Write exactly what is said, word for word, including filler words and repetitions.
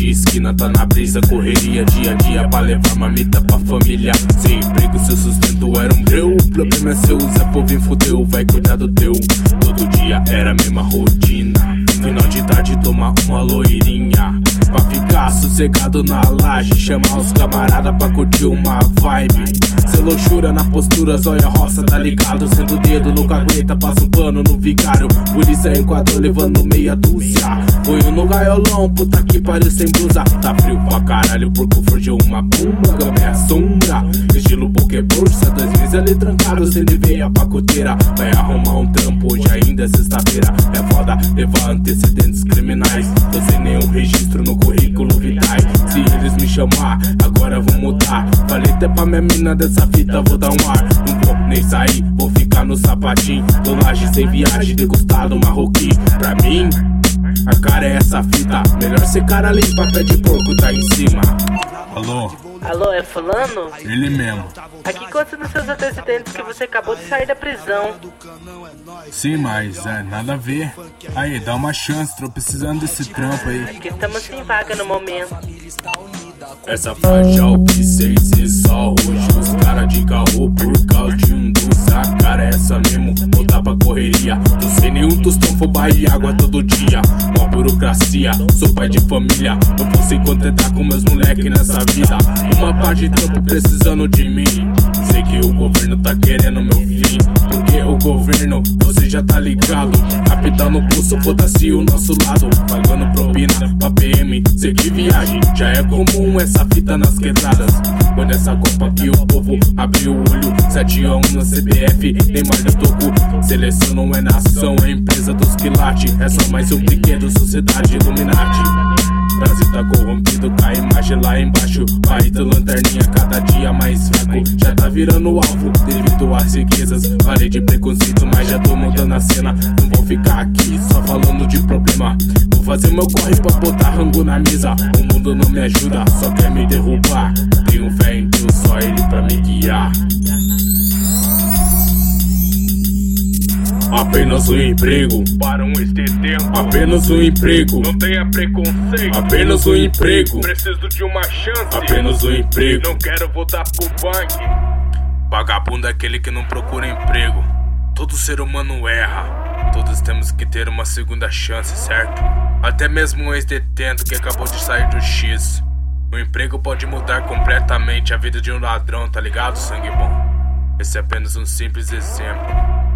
de esquina tá na brisa, correria dia a dia pra levar marmita pra família. Sem emprego, seu sustento era um breu. O problema é seu, Zé Povinho fudeu, vai cuidar do teu. Todo dia era a mesma rotina, final de tarde tomar uma loirinha pra ficar sossegado na laje, chamar os camarada pra curtir uma vibe. Cê luxura na postura, zóia roça, tá ligado? Sendo o dedo no cagueta, passa um pano no vigário. Polícia enquadrou levando meia dúzia. Foi no gaiolão, puta que pariu sem blusa. Tá frio pra caralho, porque forjou uma bomba. Gamé sombra, estilo Pokébolsa. Dois meses ali trancado, sem veio a pacoteira. Vai arrumar um trampo, hoje ainda é sexta-feira. É foda levar antecedentes criminais. Tô sem nenhum registro no currículo vitae. Se eles me chamar, agora vou mudar. Falei até pra minha mina dessa fita, vou dar um ar. Não vou nem sair, vou ficar no sapatinho. Lonagem sem viagem, degustado marroquim. Pra mim, a cara é essa fita. Melhor ser cara limpa, pé de porco tá em cima. Alô? Alô, é fulano? Ele mesmo. Aqui consta nos seus antecedentes que você acabou de sair da prisão. Sim, mas é, nada a ver. Aí, dá uma chance, tô precisando desse trampo aí. Aqui estamos sem vaga no momento. Essa faixa o P seis e só hoje os cara de carro por causa de um doce. A cara é essa mesmo, voltar pra correria. Tô sem nenhum tostão, fubá e água todo dia. Mó burocracia, sou pai de família. Não vou se contentar com meus moleque nessa vida. Uma parte de trampo precisando de mim. Sei que o governo tá querendo meu fim, porque o governo, você já tá ligado. Capital no bolso, foda-se o nosso lado. Pagando propina pra P M, sei que viagem já é comum essa fita nas quebradas. Quando essa copa que o povo abriu o olho, sete a um no C B F, Neymar do toco. Seleção não é nação, é empresa dos quilates. É só mais um brinquedo, sociedade Illuminati. Brasil tá corrompido, com a imagem lá embaixo. País da lanterninha, cada dia mais fraco. Já tá virando alvo, devido às riquezas. Parei de preconceito, mas já tô montando a cena. Não vou ficar aqui só falando de problema. Vou fazer meu corre pra botar rango na mesa. O mundo não me ajuda, só quer me derrubar. Tenho fé em Deus, só Ele pra me guiar. Apenas um emprego para um tempo. Apenas um emprego. Não tenha preconceito. Apenas um emprego. Preciso de uma chance. Apenas um emprego. Não quero voltar pro banco. Vagabundo é aquele que não procura emprego. Todo ser humano erra. Todos temos que ter uma segunda chance, certo? Até mesmo um ex-detento que acabou de sair do X. O emprego pode mudar completamente a vida de um ladrão, tá ligado, sangue bom? Esse é apenas um simples exemplo.